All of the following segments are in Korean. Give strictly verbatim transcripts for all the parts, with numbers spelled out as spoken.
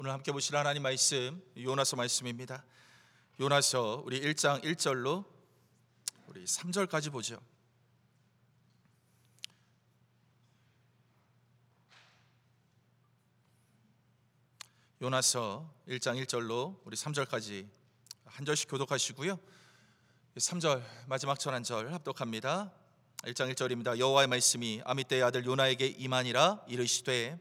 오늘 함께 보실 하나님 말씀 요나서 말씀입니다. 요나서 우리 일 장 일 절로 우리 삼 절까지 보죠. 요나서 일 장 일 절로 우리 삼 절까지 한 절씩 교독하시고요. 삼 절 마지막 절 한 절 합독합니다. 일 장 일 절입니다. 여호와의 말씀이 아미떼의 아들 요나에게 임하니라. 이르시되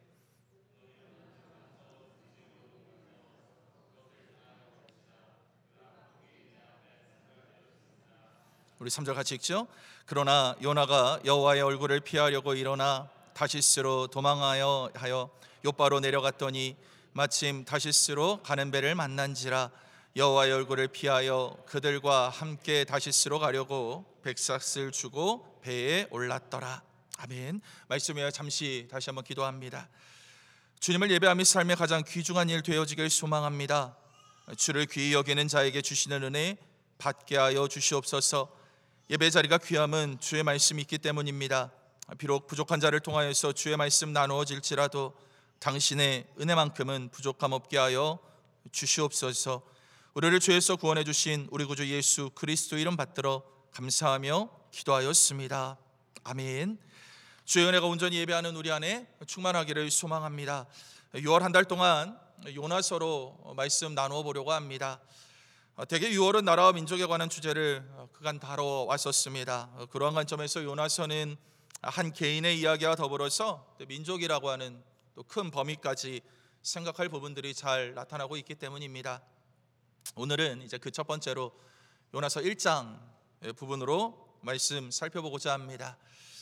우리 삼 절 같이 읽죠. 그러나 요나가 여호와의 얼굴을 피하려고 일어나 다시스로 도망하여 하여 욥바로 내려갔더니 마침 다시스로 가는 배를 만난지라. 여호와의 얼굴을 피하여 그들과 함께 다시스로 가려고 백삭을 주고 배에 올랐더라. 아멘. 말씀 외에 잠시 다시 한번 기도합니다. 주님을 예배하며 삶의 가장 귀중한 일 되어지길 소망합니다. 주를 귀히 여기는 자에게 주시는 은혜 받게 하여 주시옵소서. 예배 자리가 귀함은 주의 말씀이 있기 때문입니다. 비록 부족한 자를 통하여서 주의 말씀 나누어질지라도 당신의 은혜만큼은 부족함 없게 하여 주시옵소서. 우리를 죄에서 구원해 주신 우리 구주 예수 그리스도 이름 받들어 감사하며 기도하였습니다. 아멘. 주의 은혜가 온전히 예배하는 우리 안에 충만하기를 소망합니다. 유월 한 달 동안 요나서로 말씀 나누어 보려고 합니다. 대개 유월은 나라와 민족에 관한 주제를 그간 다뤄왔었습니다. 그러한 관점에서 요나서는 한 개인의 이야기와 더불어서 민족이라고 하는 또 큰 범위까지 생각할 부분들이 잘 나타나고 있기 때문입니다. 오늘은 이제 그 첫 번째로 요나서 일 장 부분으로 말씀 살펴보고자 합니다.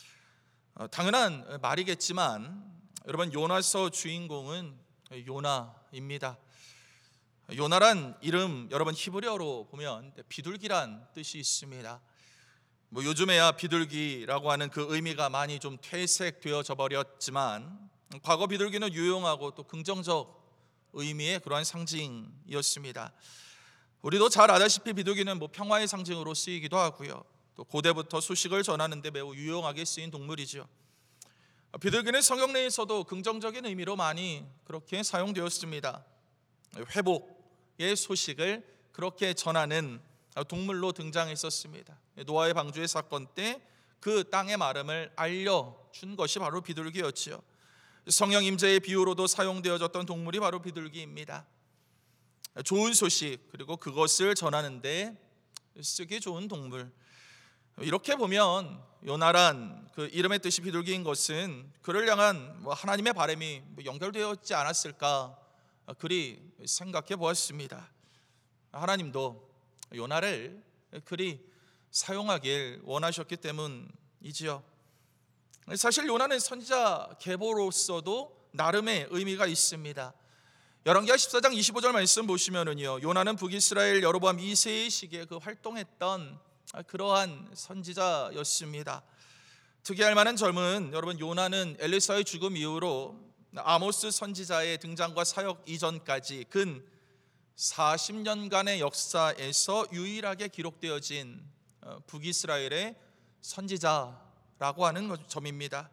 당연한 말이겠지만 여러분, 요나서 주인공은 요나입니다. 요나란 이름 여러분 히브리어로 보면 비둘기란 뜻이 있습니다. 뭐 요즘에야 비둘기라고 하는 그 의미가 많이 좀 퇴색되어져 버렸지만 과거 비둘기는 유용하고 또 긍정적 의미의 그러한 상징이었습니다. 우리도 잘 아다시피 비둘기는 뭐 평화의 상징으로 쓰이기도 하고요. 또 고대부터 소식을 전하는 데 매우 유용하게 쓰인 동물이죠. 비둘기는 성경 내에서도 긍정적인 의미로 많이 그렇게 사용되었습니다. 회복의 소식을 그렇게 전하는 동물로 등장했었습니다. 노아의 방주의 사건 때 그 땅의 마름을 알려준 것이 바로 비둘기였지요. 성령 임재의 비유로도 사용되어졌던 동물이 바로 비둘기입니다. 좋은 소식 그리고 그것을 전하는데 쓰기 좋은 동물. 이렇게 보면 요나란 그 이름의 뜻이 비둘기인 것은 그를 향한 뭐 하나님의 바람이 연결되어 있지 않았을까 그리 생각해 보았습니다. 하나님도 요나를 그리 사용하길 원하셨기 때문이지요. 사실 요나는 선지자 계보로서도 나름의 의미가 있습니다. 열왕기하 십사 장 이십오 절 말씀 보시면은요, 요나는 북이스라엘 여로보암 이 세의 시기에 그 활동했던 그러한 선지자였습니다. 특이할 만한 점은 여러분, 요나는 엘리사의 죽음 이후로 아모스 선지자의 등장과 사역 이전까지 근 사십 년간의 역사에서 유일하게 기록되어진 북이스라엘의 선지자라고 하는 점입니다.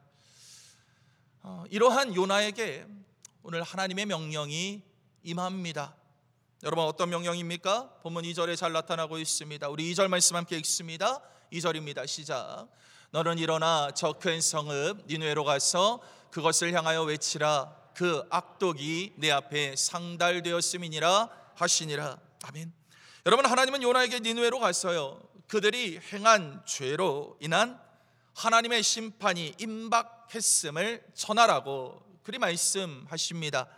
이러한 요나에게 오늘 하나님의 명령이 임합니다. 여러분, 어떤 명령입니까? 본문 이 절에 잘 나타나고 있습니다. 우리 이 절 말씀 함께 읽습니다. 이 절입니다. 시작. 너는 일어나 저 큰 성읍 니느웨로 가서 그것을 향하여 외치라. 그 악독이 내 앞에 상달되었음이니라 하시니라. 아멘. 여러분, 하나님은 요나에게 니느웨로 갔어요. 그들이 행한 죄로 인한 하나님의 심판이 임박했음을 전하라고 그리 말씀하십니다.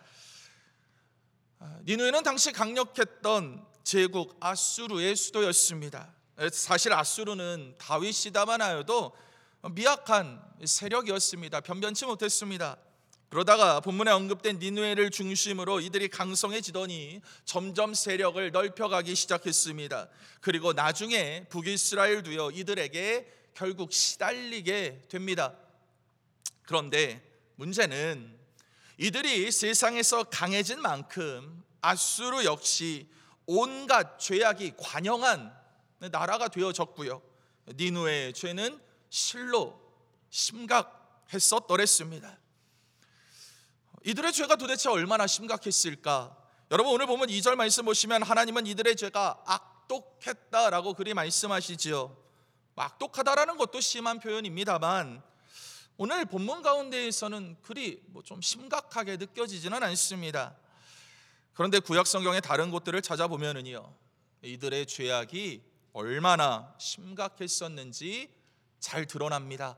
니느웨는 당시 강력했던 제국 아수르의 수도였습니다. 사실 아수르는 다윗이다만 하여도 미약한 세력이었습니다. 변변치 못했습니다. 그러다가 본문에 언급된 니느웨를 중심으로 이들이 강성해지더니 점점 세력을 넓혀가기 시작했습니다. 그리고 나중에 북이스라엘도요, 이들에게 결국 시달리게 됩니다. 그런데 문제는 이들이 세상에서 강해진 만큼 아수르 역시 온갖 죄악이 관영한 나라가 되어졌고요, 니느웨의 죄는 실로 심각했었더랬습니다. 이들의 죄가 도대체 얼마나 심각했을까? 여러분 오늘 보면 이 절 말씀 보시면 하나님은 이들의 죄가 악독했다라고 그리 말씀하시지요. 악독하다라는 것도 심한 표현입니다만 오늘 본문 가운데에서는 그리 뭐 좀 심각하게 느껴지지는 않습니다. 그런데 구약 성경의 다른 곳들을 찾아보면은요, 이들의 죄악이 얼마나 심각했었는지 잘 드러납니다.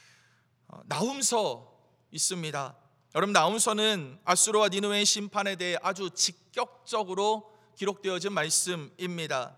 나훔서 있습니다. 여러분 나훔서는 아수르와 니느웨의 심판에 대해 아주 직격적으로 기록되어진 말씀입니다.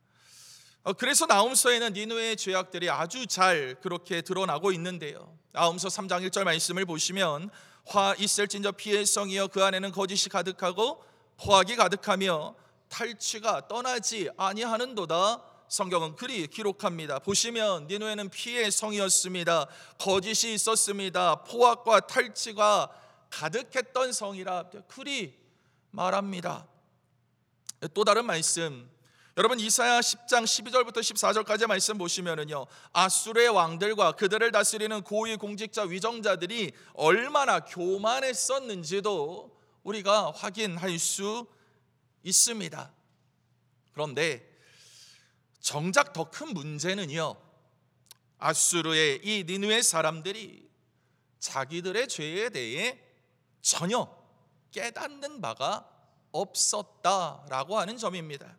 그래서 나훔서에는 니느웨의 죄악들이 아주 잘 그렇게 드러나고 있는데요, 나훔서 삼 장 일 절 말씀을 보시면 화 있을진저 피의 성이여 그 안에는 거짓이 가득하고 포악이 가득하며 탈취가 떠나지 아니하는도다. 성경은 그리 기록합니다. 보시면 니느웨는 피의 성이었습니다. 거짓이 있었습니다. 포악과 탈취가 가득했던 성이라 그리 말합니다. 또 다른 말씀, 여러분 이사야 십 장 십이 절부터 십사 절까지 말씀 보시면은요, 아수르의 왕들과 그들을 다스리는 고위 공직자 위정자들이 얼마나 교만했었는지도 우리가 확인할 수 있습니다. 그런데 정작 더 큰 문제는요, 아수르의 이 니느웨 사람들이 자기들의 죄에 대해 전혀 깨닫는 바가 없었다라고 하는 점입니다.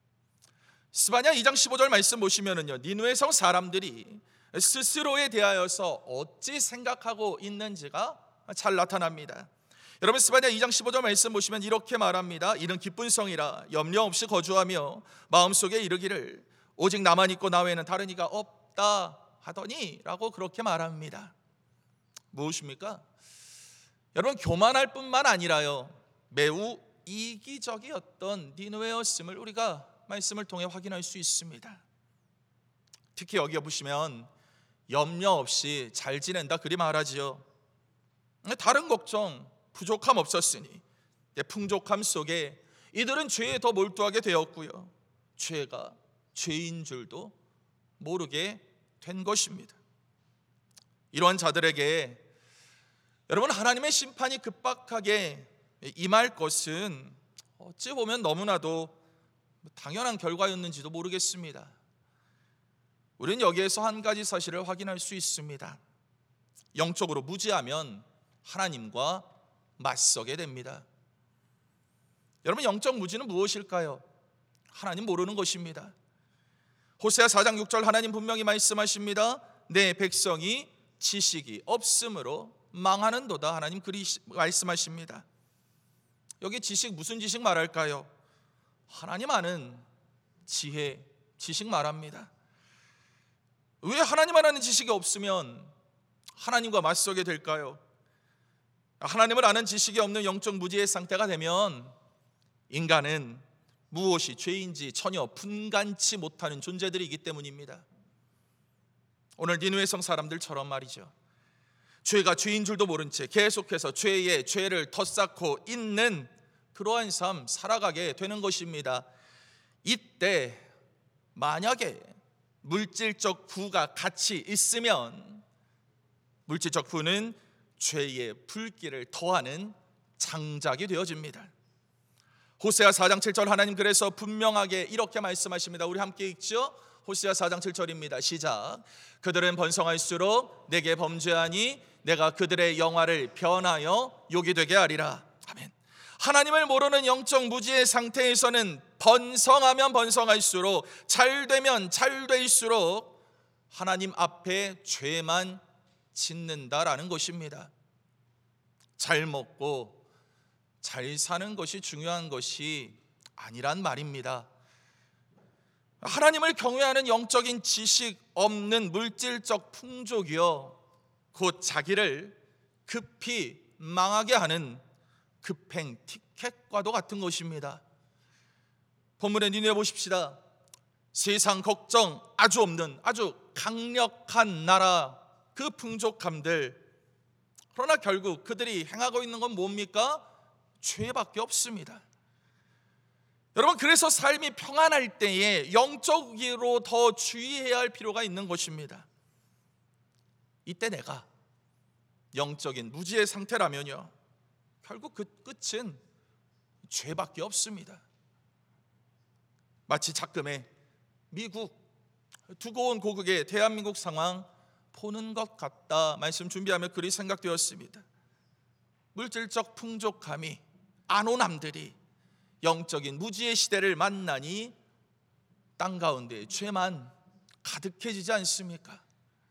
스바냐 이 장 십오 절 말씀 보시면은요, 니느웨 성 사람들이 스스로에 대하여서 어찌 생각하고 있는지가 잘 나타납니다. 여러분 스바냐 이 장 십오 절 말씀 보시면 이렇게 말합니다. 이는 기쁜 성이라 염려 없이 거주하며 마음속에 이르기를 오직 나만 있고 나 외에는 다른 이가 없다 하더니 라고 그렇게 말합니다. 무엇입니까? 여러분 교만할 뿐만 아니라요, 매우 이기적이었던 니느웨였음을 우리가 말씀을 통해 확인할 수 있습니다. 특히 여기 보시면 염려 없이 잘 지낸다 그리 말하지요. 다른 걱정 부족함 없었으니 풍족함 속에 이들은 죄에 더 몰두하게 되었고요, 죄가 죄인 줄도 모르게 된 것입니다. 이러한 자들에게 여러분 하나님의 심판이 급박하게 임할 것은 어찌 보면 너무나도 당연한 결과였는지도 모르겠습니다. 우리는 여기에서 한 가지 사실을 확인할 수 있습니다. 영적으로 무지하면 하나님과 맞서게 됩니다. 여러분 영적 무지는 무엇일까요? 하나님 모르는 것입니다. 호세아 사 장 육 절 하나님 분명히 말씀하십니다. 내 백성이 지식이 없으므로 망하는도다. 하나님 그리 말씀하십니다. 여기 지식 무슨 지식 말할까요? 하나님 아는 지혜, 지식 말합니다. 왜 하나님 아는 지식이 없으면 하나님과 맞서게 될까요? 하나님을 아는 지식이 없는 영적 무지의 상태가 되면 인간은 무엇이 죄인지 전혀 분간치 못하는 존재들이기 때문입니다. 오늘 니느웨 성 사람들처럼 말이죠, 죄가 죄인 줄도 모른 채 계속해서 죄에 죄를 덧쌓고 있는 그러한 삶 살아가게 되는 것입니다. 이때 만약에 물질적 부가 같이 있으면 물질적 부는 죄의 불길을 더하는 장작이 되어집니다. 호세아 사 장 칠 절 하나님 그래서 분명하게 이렇게 말씀하십니다. 우리 함께 읽죠. 호세아 사 장 칠 절입니다. 시작. 그들은 번성할수록 내게 범죄하니 내가 그들의 영화를 변하여 욕이 되게 하리라. 아멘. 하나님을 모르는 영적 무지의 상태에서는 번성하면 번성할수록, 잘되면 잘될수록 하나님 앞에 죄만 짓는다라는 것입니다. 잘 먹고 잘 사는 것이 중요한 것이 아니란 말입니다. 하나님을 경외하는 영적인 지식 없는 물질적 풍족이요, 곧 자기를 급히 망하게 하는 급행 티켓과도 같은 것입니다. 본문에 니느웨 보십시다. 세상 걱정 아주 없는 아주 강력한 나라, 그 풍족함들. 그러나 결국 그들이 행하고 있는 건 뭡니까? 죄밖에 없습니다. 여러분 그래서 삶이 평안할 때에 영적으로 더 주의해야 할 필요가 있는 것입니다. 이때 내가 영적인 무지의 상태라면요, 결국 그 끝은 죄밖에 없습니다. 마치 작금의 미국 두고 온 고국의 대한민국 상황 보는 것 같다 말씀 준비하며 글이 생각되었습니다. 물질적 풍족함이 안오남들이 영적인 무지의 시대를 만나니 땅 가운데 죄만 가득해지지 않습니까?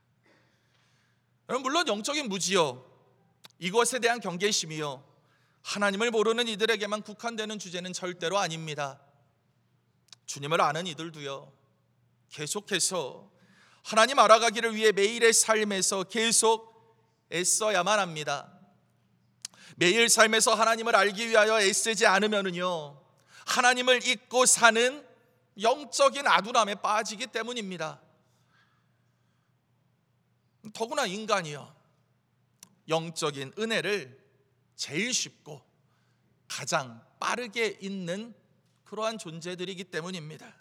여러분, 물론 영적인 무지요, 이것에 대한 경계심이요, 하나님을 모르는 이들에게만 국한되는 주제는 절대로 아닙니다. 주님을 아는 이들도요, 계속해서 하나님 알아가기를 위해 매일의 삶에서 계속 애써야만 합니다. 매일 삶에서 하나님을 알기 위하여 애쓰지 않으면요, 하나님을 잊고 사는 영적인 아둔함에 빠지기 때문입니다. 더구나 인간이요, 영적인 은혜를 제일 쉽고 가장 빠르게 잊는 그러한 존재들이기 때문입니다.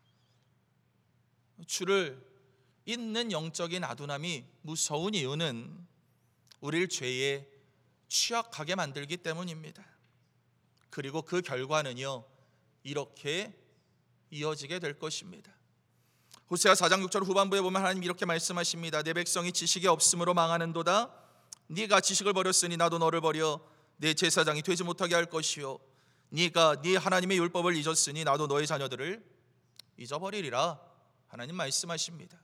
주를 잊는 영적인 아둔함이 무서운 이유는 우리를 죄에 취약하게 만들기 때문입니다. 그리고 그 결과는요, 이렇게 이어지게 될 것입니다. 호세아 사 장 육 절 후반부에 보면 하나님 이렇게 말씀하십니다. 내 백성이 지식이 없음으로 망하는도다. 네가 지식을 버렸으니 나도 너를 버려 내 제사장이 되지 못하게 할 것이요, 네가 네 하나님의 율법을 잊었으니 나도 너의 자녀들을 잊어버리리라. 하나님 말씀하십니다.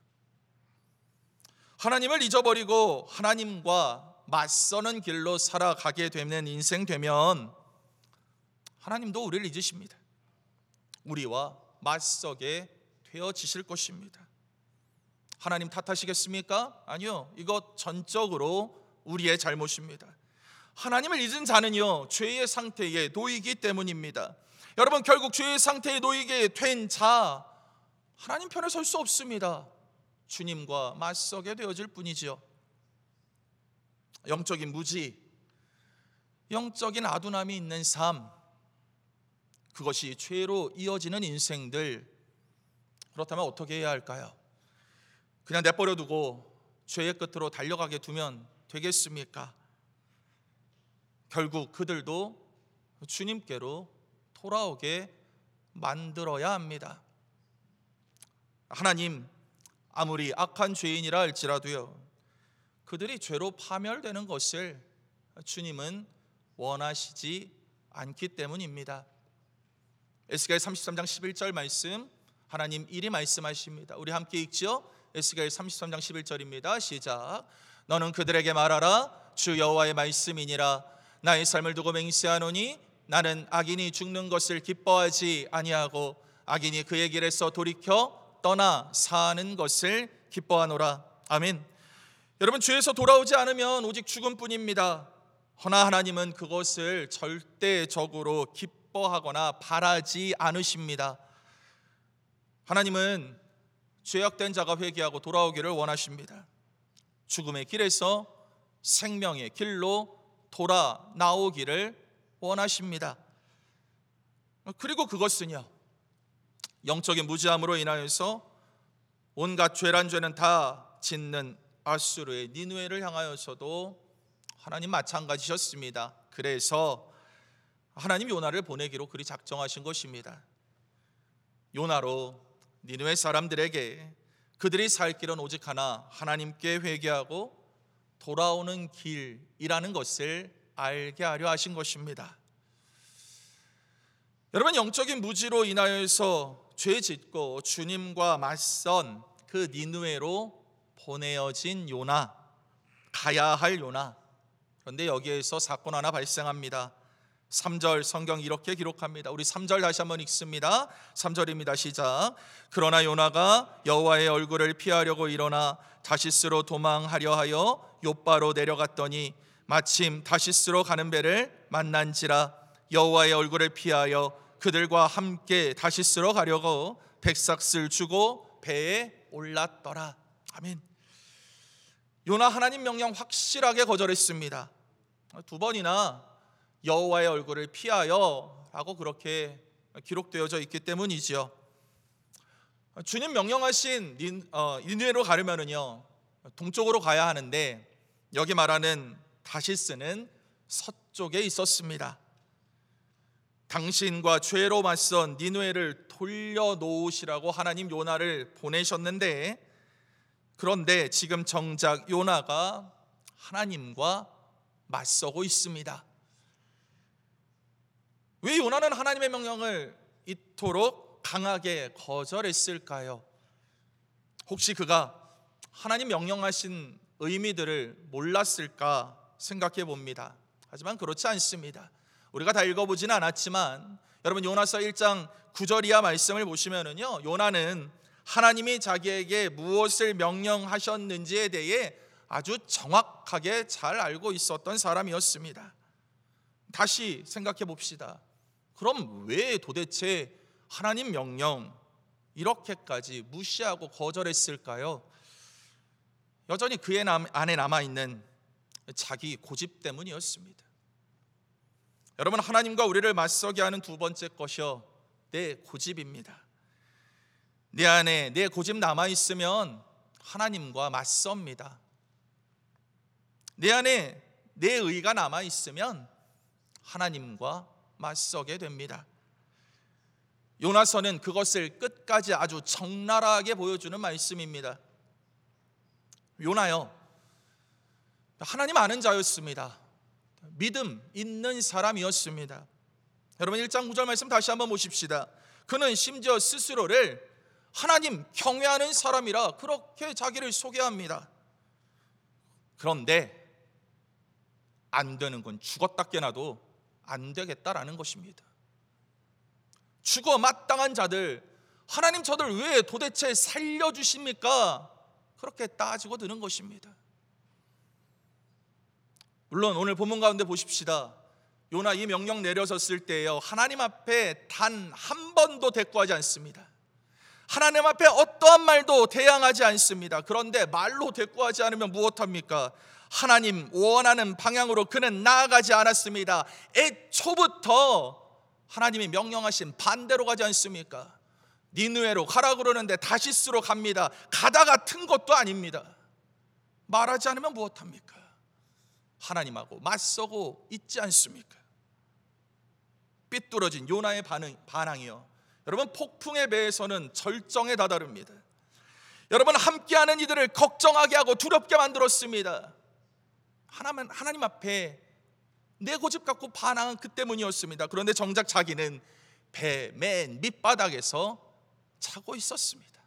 하나님을 잊어버리고 하나님과 맞서는 길로 살아가게 되는 인생 되면 하나님도 우리를 잊으십니다. 우리와 맞서게 되어지실 것입니다. 하나님 탓하시겠습니까? 아니요, 이것 전적으로 우리의 잘못입니다. 하나님을 잊은 자는요, 죄의 상태에 놓이기 때문입니다. 여러분, 결국 죄의 상태에 놓이게 된 자, 하나님 편에 설 수 없습니다. 주님과 맞서게 되어질 뿐이지요. 영적인 무지, 영적인 아둔함이 있는 삶, 그것이 죄로 이어지는 인생들, 그렇다면 어떻게 해야 할까요? 그냥 내버려 두고 죄의 끝으로 달려가게 두면 되겠습니까? 결국 그들도 주님께로 돌아오게 만들어야 합니다. 하나님, 아무리 악한 죄인이라 할지라도요, 그들이 죄로 파멸되는 것을 주님은 원하시지 않기 때문입니다. 에스겔 삼십삼 장 십일 절 말씀, 하나님 이리 말씀하십니다. 우리 함께 읽지요? 에스겔 삼십삼 장 십일 절입니다. 시작. 너는 그들에게 말하라. 주 여호와의 말씀이니라. 나의 삶을 두고 맹세하노니 나는 악인이 죽는 것을 기뻐하지 아니하고 악인이 그의 길에서 돌이켜 떠나 사는 것을 기뻐하노라. 아멘. 여러분, 죄에서 돌아오지 않으면 오직 죽음뿐입니다. 허나 하나님은 그것을 절대적으로 기뻐하거나 바라지 않으십니다. 하나님은 죄악된 자가 회개하고 돌아오기를 원하십니다. 죽음의 길에서 생명의 길로 돌아 나오기를 원하십니다. 그리고 그것은요, 영적인 무지함으로 인하여서 온갖 죄란 죄는 다 짓는 아수르의 니느웨를 향하여서도 하나님 마찬가지셨습니다. 그래서 하나님 요나를 보내기로 그리 작정하신 것입니다. 요나로 니느웨 사람들에게 그들이 살 길은 오직 하나, 하나님께 회개하고 돌아오는 길이라는 것을 알게 하려 하신 것입니다. 여러분, 영적인 무지로 인하여서 죄 짓고 주님과 맞선 그 니느웨로 보내어진 요나, 가야 할 요나. 그런데 여기에서 사건 하나 발생합니다. 삼 절 성경 이렇게 기록합니다. 우리 삼 절 다시 한번 읽습니다. 삼 절입니다. 시작. 그러나 요나가 여호와의 얼굴을 피하려고 일어나 다시스로 도망하려 하여 욥바로 내려갔더니 마침 다시스로 가는 배를 만난지라. 여호와의 얼굴을 피하여 그들과 함께 다시스로 가려고 백삭을 주고 배에 올랐더라. 아멘. 요나 하나님 명령 확실하게 거절했습니다. 두 번이나 여호와의 얼굴을 피하여 라고 그렇게 기록되어져 있기 때문이지요. 주님 명령하신 니느웨로 가려면은요, 동쪽으로 가야 하는데 여기 말하는 다시스는 북쪽에 있었습니다. 당신과 죄로 맞선 니느웨를 돌려놓으시라고 하나님 요나를 보내셨는데, 그런데 지금 정작 요나가 하나님과 맞서고 있습니다. 왜 요나는 하나님의 명령을 이토록 강하게 거절했을까요? 혹시 그가 하나님 명령하신 의미들을 몰랐을까 생각해 봅니다. 하지만 그렇지 않습니다. 우리가 다 읽어보지는 않았지만 여러분 요나서 일 장 구 절 이하 말씀을 보시면은요, 요나는 하나님이 자기에게 무엇을 명령하셨는지에 대해 아주 정확하게 잘 알고 있었던 사람이었습니다. 다시 생각해 봅시다. 그럼 왜 도대체 하나님 명령 이렇게까지 무시하고 거절했을까요? 여전히 그의 안에 남아있는 자기 고집 때문이었습니다. 여러분, 하나님과 우리를 맞서게 하는 두 번째 것이요, 내 고집입니다. 내 안에 내 고집 남아있으면 하나님과 맞섭니다. 내 안에 내 의가 남아있으면 하나님과 맞서게 됩니다. 요나서는 그것을 끝까지 아주 적나라하게 보여주는 말씀입니다. 요나요, 하나님 아는 자였습니다. 믿음 있는 사람이었습니다. 여러분 일 장 구 절 말씀 다시 한번 보십시다. 그는 심지어 스스로를 하나님 경외하는 사람이라 그렇게 자기를 소개합니다. 그런데 안 되는 건 죽었다 깨나도 안 되겠다라는 것입니다. 죽어 마땅한 자들, 하나님 저들 왜 도대체 살려주십니까? 그렇게 따지고 드는 것입니다. 물론 오늘 본문 가운데 보십시다. 요나 이 명령 내려졌을 때요, 하나님 앞에 단 한 번도 대꾸하지 않습니다. 하나님 앞에 어떠한 말도 대항하지 않습니다. 그런데 말로 대꾸하지 않으면 무엇합니까? 하나님 원하는 방향으로 그는 나아가지 않았습니다. 애초부터 하나님이 명령하신 반대로 가지 않습니까? 니느웨로 가라 그러는데 다시스로 갑니다. 가다가 튼 것도 아닙니다. 말하지 않으면 무엇합니까? 하나님하고 맞서고 있지 않습니까? 삐뚤어진 요나의 반응, 반항이요, 여러분 폭풍에 배에서는 절정에 다다릅니다. 여러분 함께하는 이들을 걱정하게 하고 두렵게 만들었습니다. 하나님, 하나님 앞에 내 고집 갖고 반항한 그 때문이었습니다. 그런데 정작 자기는 배 맨 밑바닥에서 자고 있었습니다.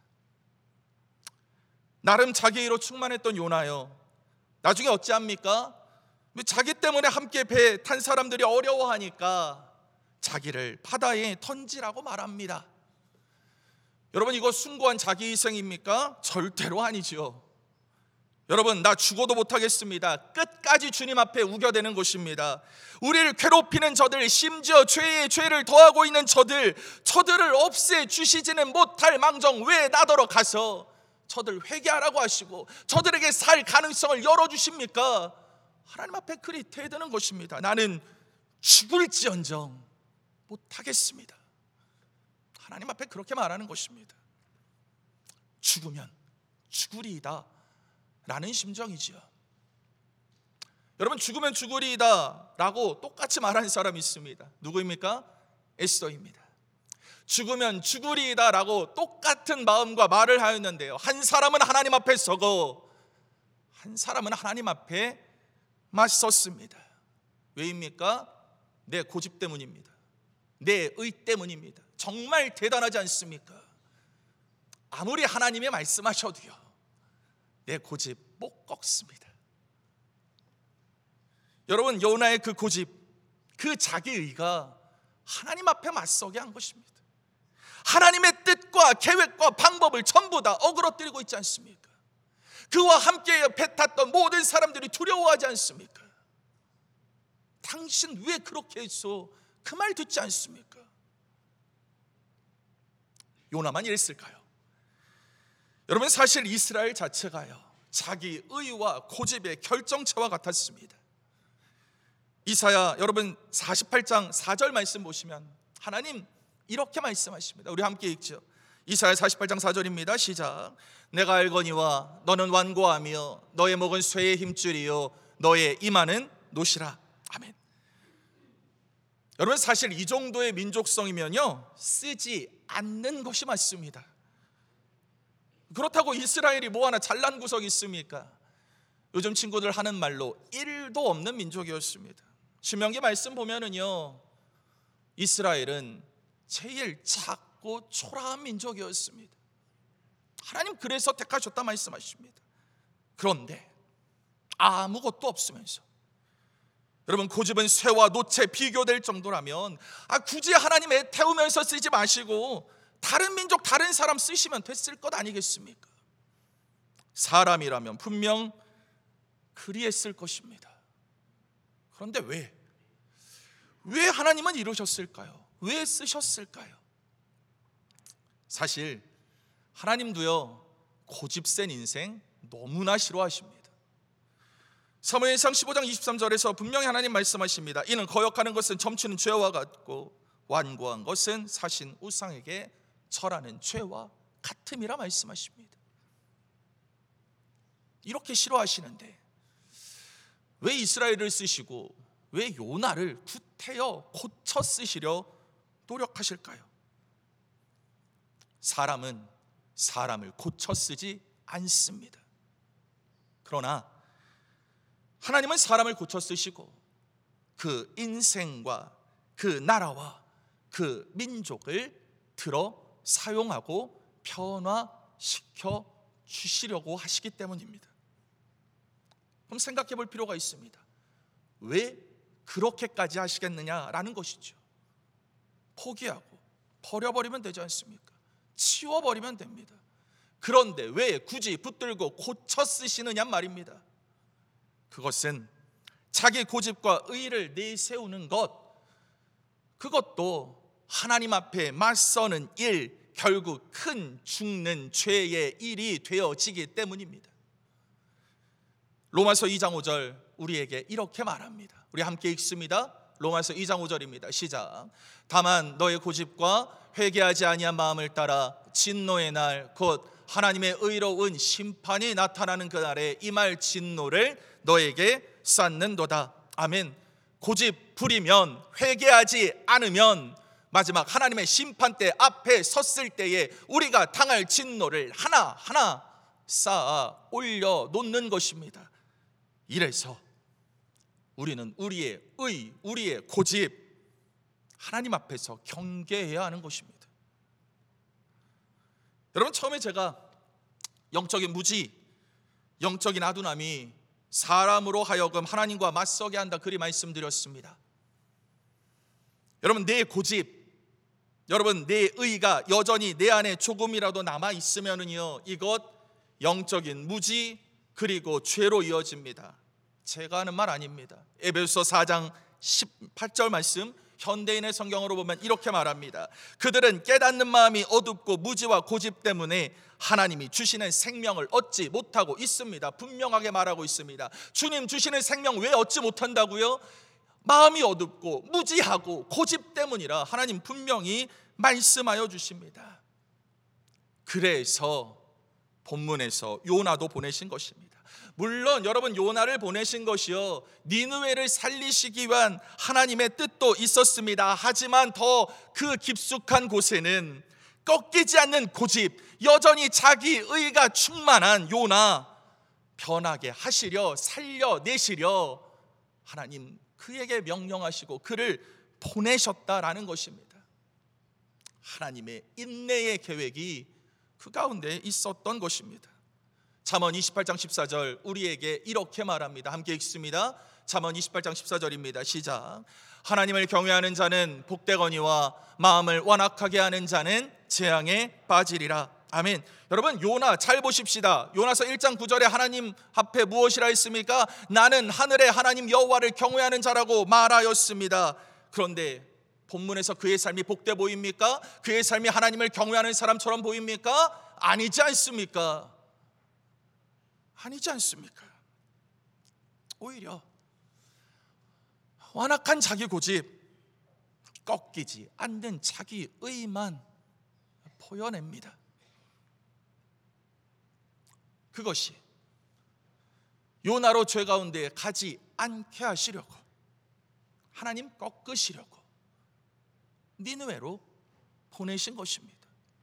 나름 자기로 충만했던 요나요, 나중에 어찌합니까? 자기 때문에 함께 배 탄 사람들이 어려워하니까 자기를 바다에 던지라고 말합니다. 여러분 이거 숭고한 자기희생입니까? 절대로 아니죠. 여러분 나 죽어도 못하겠습니다. 끝까지 주님 앞에 우겨대는 것입니다. 우리를 괴롭히는 저들, 심지어 죄에 죄를 더하고 있는 저들, 저들을 없애주시지는 못할 망정 왜 나더러 가서 저들 회개하라고 하시고 저들에게 살 가능성을 열어주십니까? 하나님 앞에 그리 대드는 것입니다. 나는 죽을지언정 못하겠습니다. 하나님 앞에 그렇게 말하는 것입니다. 죽으면 죽으리이다 라는 심정이지요. 여러분 죽으면 죽으리이다 라고 똑같이 말하는 사람이 있습니다. 누구입니까? 에스더입니다. 죽으면 죽으리이다 라고 똑같은 마음과 말을 하였는데요, 한 사람은 하나님 앞에 서고 한 사람은 하나님 앞에 맞섰습니다. 왜입니까? 내 고집 때문입니다. 내 의 때문입니다. 정말 대단하지 않습니까? 아무리 하나님이 말씀하셔도요, 내 고집 못 꺾습니다. 여러분 요나의 그 고집, 그 자기의가 하나님 앞에 맞서게 한 것입니다. 하나님의 뜻과 계획과 방법을 전부 다 어그러뜨리고 있지 않습니까? 그와 함께 배 탔던 모든 사람들이 두려워하지 않습니까? 당신 왜 그렇게 했어? 그 말 듣지 않습니까? 요나만 이랬을까요? 여러분 사실 이스라엘 자체가요, 자기 의와 고집의 결정체와 같았습니다. 이사야 여러분 사십팔 장 사 절 말씀 보시면 하나님 이렇게 말씀하십니다. 우리 함께 읽죠. 이사야 사십팔 장 사 절입니다. 시작. 내가 알거니와 너는 완고하며 너의 목은 쇠의 힘줄이요 너의 이마는 노시라. 아멘. 여러분, 사실 이 정도의 민족성이면요 쓰지 않는 것이 맞습니다. 그렇다고 이스라엘이 뭐 하나 잘난 구석이 있습니까? 요즘 친구들 하는 말로 일도 없는 민족이었습니다. 신명기 말씀 보면은요 이스라엘은 제일 작고 초라한 민족이었습니다. 하나님 그래서 택하셨다 말씀하십니다. 그런데 아무것도 없으면서, 여러분 고집은 쇠와 노체 비교될 정도라면 아 굳이 하나님의 태우면서 쓰지 마시고 다른 민족 다른 사람 쓰시면 됐을 것 아니겠습니까? 사람이라면 분명 그리했을 것입니다. 그런데 왜? 왜 하나님은 이러셨을까요? 왜 쓰셨을까요? 사실 하나님도요 고집센 인생 너무나 싫어하십니다. 사무엘상 십오 장 이십삼 절에서 분명히 하나님 말씀하십니다. 이는 거역하는 것은 점치는 죄와 같고 완고한 것은 사신 우상에게 절하는 죄와 같음이라 말씀하십니다. 이렇게 싫어하시는데 왜 이스라엘을 쓰시고 왜 요나를 구태여 고쳐 쓰시려 노력하실까요? 사람은 사람을 고쳐 쓰지 않습니다. 그러나 하나님은 사람을 고쳐 쓰시고 그 인생과 그 나라와 그 민족을 들어 사용하고 변화시켜 주시려고 하시기 때문입니다. 그럼 생각해 볼 필요가 있습니다. 왜 그렇게까지 하시겠느냐라는 것이죠. 포기하고 버려버리면 되지 않습니까? 치워버리면 됩니다. 그런데 왜 굳이 붙들고 고쳐 쓰시느냐 말입니다. 그것은 자기 고집과 의의를 내세우는 것, 그것도 하나님 앞에 맞서는 일, 결국 큰 죽는 죄의 일이 되어지기 때문입니다. 로마서 이 장 오 절 우리에게 이렇게 말합니다. 우리 함께 읽습니다. 로마서 이 장 오 절입니다. 시작. 다만 너의 고집과 회개하지 아니한 마음을 따라 진노의 날 곧 하나님의 의로운 심판이 나타나는 그날에 임할 진노를 너에게 쌓는도다. 아멘. 고집 부리면, 회개하지 않으면 마지막 하나님의 심판대 앞에 섰을 때에 우리가 당할 진노를 하나하나 쌓아 올려놓는 것입니다. 이래서 우리는 우리의 의, 우리의 고집 하나님 앞에서 경계해야 하는 것입니다. 여러분, 처음에 제가 영적인 무지, 영적인 아둔함이 사람으로 하여금 하나님과 맞서게 한다 그리 말씀드렸습니다. 여러분, 내 고집, 여러분 내 의가 여전히 내 안에 조금이라도 남아 있으면은요 이것 영적인 무지 그리고 죄로 이어집니다. 제가 하는 말 아닙니다. 에베소서 사 장 십팔 절 말씀 현대인의 성경으로 보면 이렇게 말합니다. 그들은 깨닫는 마음이 어둡고 무지와 고집 때문에 하나님이 주시는 생명을 얻지 못하고 있습니다. 분명하게 말하고 있습니다. 주님 주시는 생명 왜 얻지 못한다고요? 마음이 어둡고 무지하고 고집 때문이라 하나님 분명히 말씀하여 주십니다. 그래서 본문에서 요나도 보내신 것입니다. 물론 여러분 요나를 보내신 것이요 니느웨를 살리시기 위한 하나님의 뜻도 있었습니다. 하지만 더 그 깊숙한 곳에는 꺾이지 않는 고집, 여전히 자기 의가 충만한 요나 변하게 하시려 살려내시려 하나님 그에게 명령하시고 그를 보내셨다라는 것입니다. 하나님의 인내의 계획이 그 가운데 있었던 것입니다. 잠언 이십팔 장 십사 절 우리에게 이렇게 말합니다. 함께 읽습니다. 잠언 이십팔 장 십사 절입니다. 시작. 하나님을 경외하는 자는 복되거니와 마음을 완악하게 하는 자는 재앙에 빠지리라. 아멘. 여러분 요나 잘 보십시다. 요나서 일 장 구 절에 하나님 앞에 무엇이라 했습니까? 나는 하늘의 하나님 여호와를 경외하는 자라고 말하였습니다. 그런데 본문에서 그의 삶이 복돼 보입니까? 그의 삶이 하나님을 경외하는 사람처럼 보입니까? 아니지 않습니까? 아니지 않습니까? 오히려 완악한 자기 고집, 꺾이지 않는 자기 의만 보여냅니다. 그것이 요나로 죄 가운데 가지 않게 하시려고, 하나님 꺾으시려고 니느웨로 보내신 것입니다.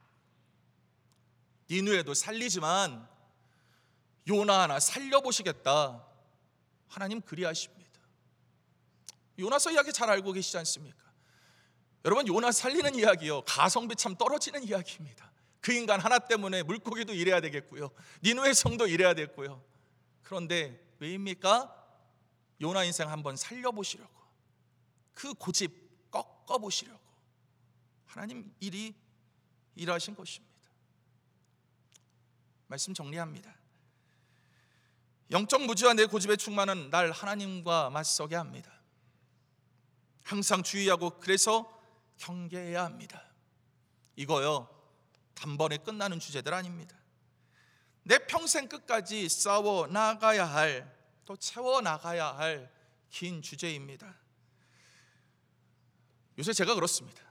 니느웨도 살리지만 요나 하나 살려보시겠다, 하나님 그리하십니다. 요나서 이야기 잘 알고 계시지 않습니까? 여러분, 요나 살리는 이야기요, 가성비 참 떨어지는 이야기입니다. 그 인간 하나 때문에 물고기도 일해야 되겠고요, 니느웨 성도 일해야 되겠고요. 그런데 왜입니까? 요나 인생 한번 살려보시려고, 그 고집 꺾어보시려고 하나님 일이 일하신 것입니다. 말씀 정리합니다. 영적 무지와 내 고집에 충만한 날 하나님과 맞서게 합니다. 항상 주의하고 그래서 경계해야 합니다. 이거요, 단번에 끝나는 주제들 아닙니다. 내 평생 끝까지 싸워 나가야 할, 또 채워 나가야 할 긴 주제입니다. 요새 제가 그렇습니다.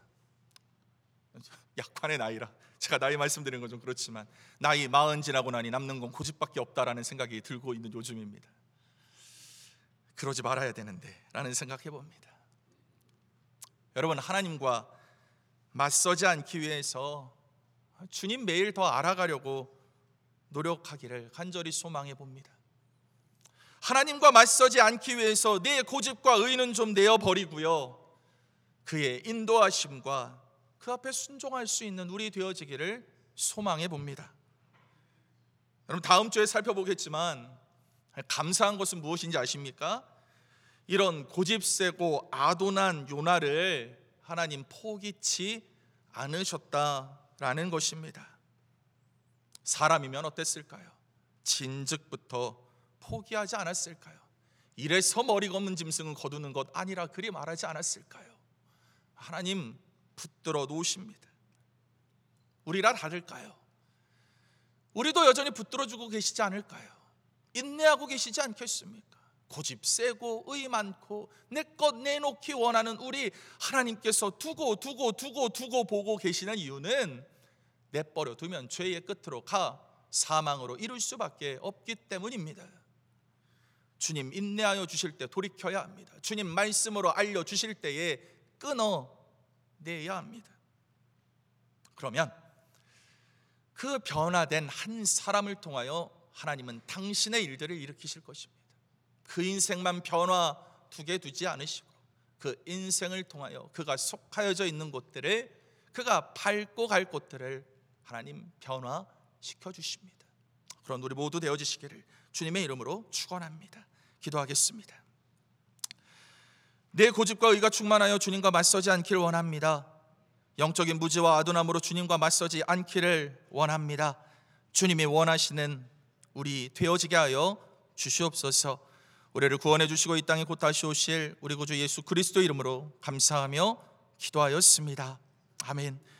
약관의 나이라 제가 나이 말씀드리는 건 좀 그렇지만 나이 마흔 지나고 나니 남는 건 고집밖에 없다라는 생각이 들고 있는 요즘입니다. 그러지 말아야 되는데 라는 생각해 봅니다. 여러분, 하나님과 맞서지 않기 위해서 주님 매일 더 알아가려고 노력하기를 간절히 소망해 봅니다. 하나님과 맞서지 않기 위해서 내 고집과 의는 좀 내어버리고요, 그의 인도하심과 그 앞에 순종할 수 있는 우리 되어지기를 소망해 봅니다. 여러분, 다음 주에 살펴보겠지만 감사한 것은 무엇인지 아십니까? 이런 고집세고 아도난 요나를 하나님 포기치 않으셨다라는 것입니다. 사람이면 어땠을까요? 진즉부터 포기하지 않았을까요? 이래서 머리가 없는 짐승은 거두는 것 아니라 그리 말하지 않았을까요? 하나님 붙들어 놓으십니다. 우리라 다를까요? 우리도 여전히 붙들어주고 계시지 않을까요? 인내하고 계시지 않겠습니까? 고집 세고 의 많고 내 것 내놓기 원하는 우리 하나님께서 두고 두고 두고 두고 보고 계시는 이유는 내버려 두면 죄의 끝으로 가 사망으로 이룰 수밖에 없기 때문입니다. 주님 인내하여 주실 때 돌이켜야 합니다. 주님 말씀으로 알려주실 때에 끊어내야 합니다. 그러면 그 변화된 한 사람을 통하여 하나님은 당신의 일들을 일으키실 것입니다. 그 인생만 변화두게 두지 않으시고 그 인생을 통하여 그가 속하여져 있는 곳들을, 그가 밟고 갈 곳들을 하나님 변화시켜 주십니다. 그런 우리 모두 되어지시기를 주님의 이름으로 축원합니다. 기도하겠습니다. 내 고집과 의가 충만하여 주님과 맞서지 않기를 원합니다. 영적인 무지와 아둔함으로 주님과 맞서지 않기를 원합니다. 주님이 원하시는 우리 되어지게 하여 주시옵소서. 우리를 구원해 주시고 이 땅에 곧 다시 오실 우리 구주 예수 그리스도 이름으로 감사하며 기도하였습니다. 아멘.